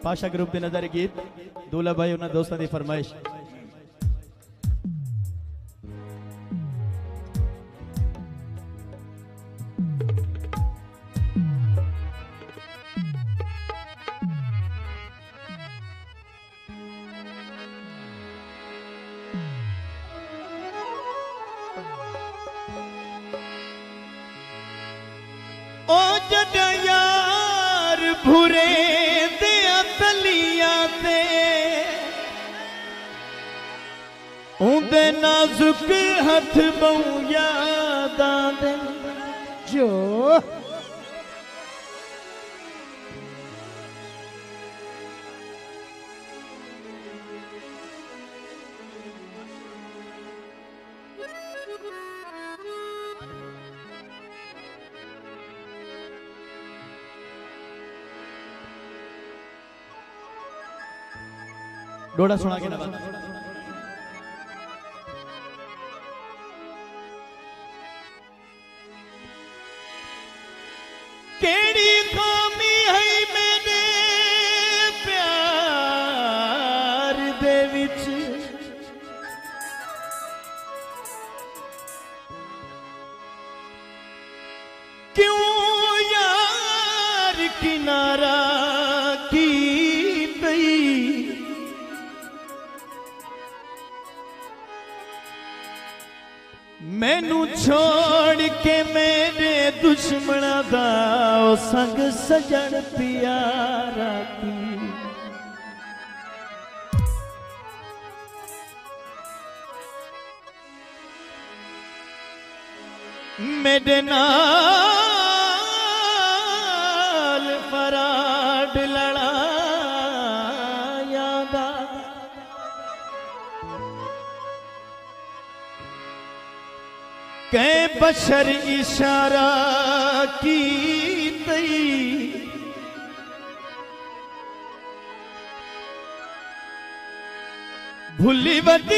Pasha group के नजर गीत दूल्हा भाई उन्होंने दोस्तों की फरमाइश। ओ जड़ा यार भूरे दिया तलिया ते उन्दे नाजुक हथ बहु याद आंदे जो डोड़ा सुना के नवा केड़ी खामी है मेरे प्यार दे विच क्यों यार किनारा की पई मैनू छोड़ के मेरे दुश्मना दा संग सजन प्यारा की मेरे नाल फराड लड़ाया दा कै बशर इशारा की तई भूली बदी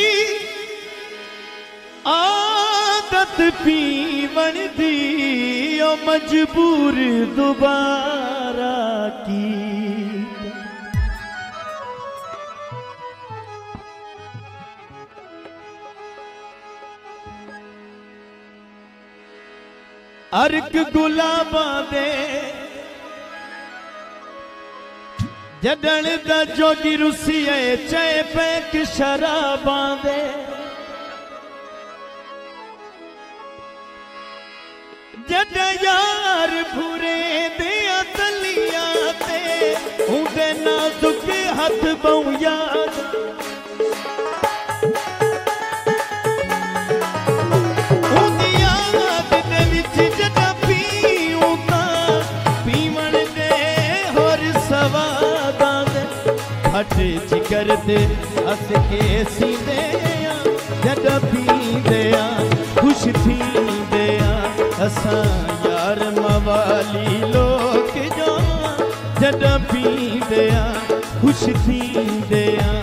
आदत पीवन दी ओ मजबूर दोबारा की अर्क गुलाबा दे जडण दा जोगी रुसी है चाहे पैक शराबा दे जड यार भूरे दिया तलिया ते उन्दे नाजुक हथ बहु याद हट जिगर दे हस के सींदे जद पींदे खुश थींदे असां यार मवाली लोग जो जद पींदे खुश थींदे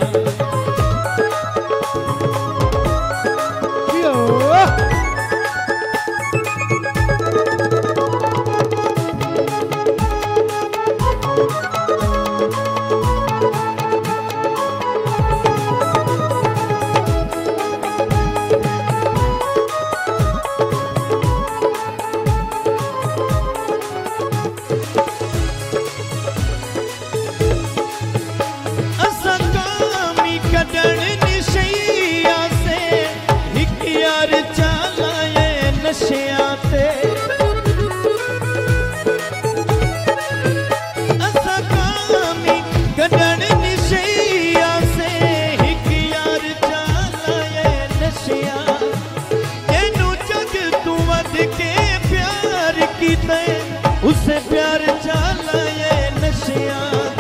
उसे प्यार चाला ये नशिया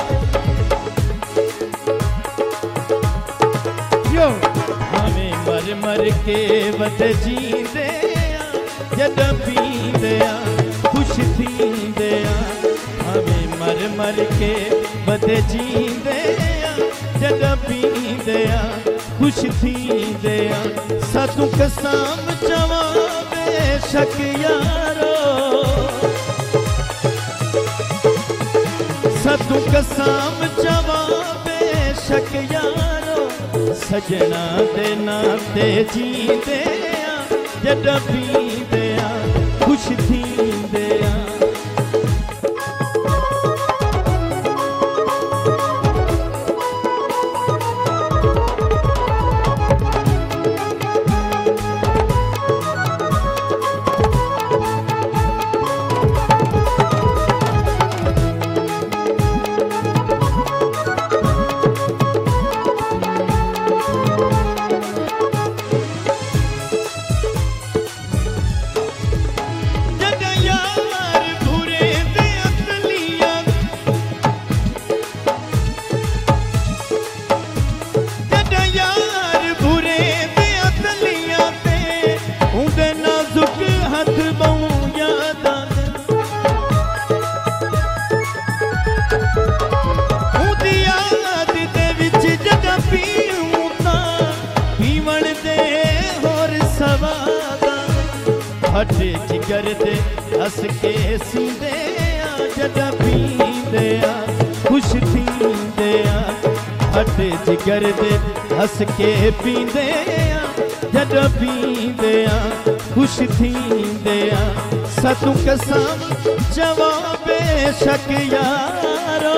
यो हमें मर मर के बद जींदे जद पींदे खुश थींदे हमें मर मर के बद जींदे जद पींदे खुश थींदे सातू कसम चवा बेशक यारो सतू कसम जवाबे शक यारो सजना दे नाते जींदे आ जड़ा पींदे आ खुश थींदे आ हटे जिगर दे हस के सींदे आ जड़ा पींदे आ खुश थींदे आ हटे जिगर दे हस के पींदे आ जड़ा पींदे आ खुश थींदे आ सतू कसम जवाबे शक यारो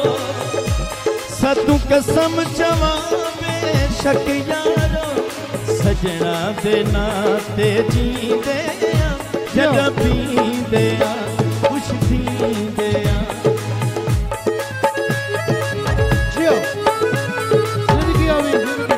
सतू कसम जवाबे शक यारो सजना दे नाते जींदे आ जड़ा पींदे आ खुश थींदे आ जियो जिंदगी आवी जिंदगी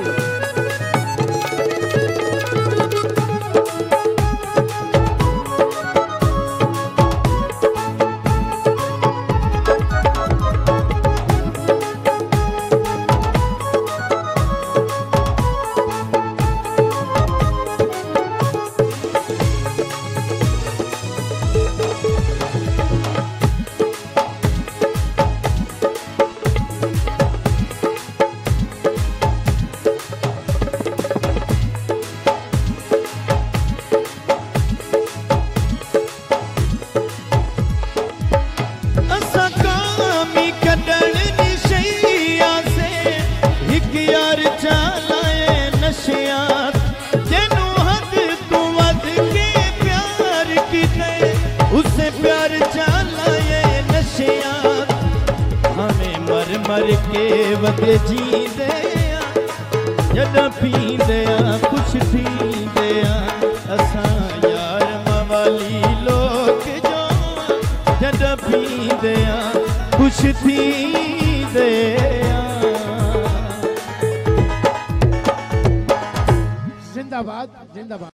मर के वदे जींदे आ जड़ा पींदे आ खुश थींदे आ असां यार मवाली लोग जो जड़ा पींदे आ खुश थींदे आ जिंदाबाद जिंदाबाद।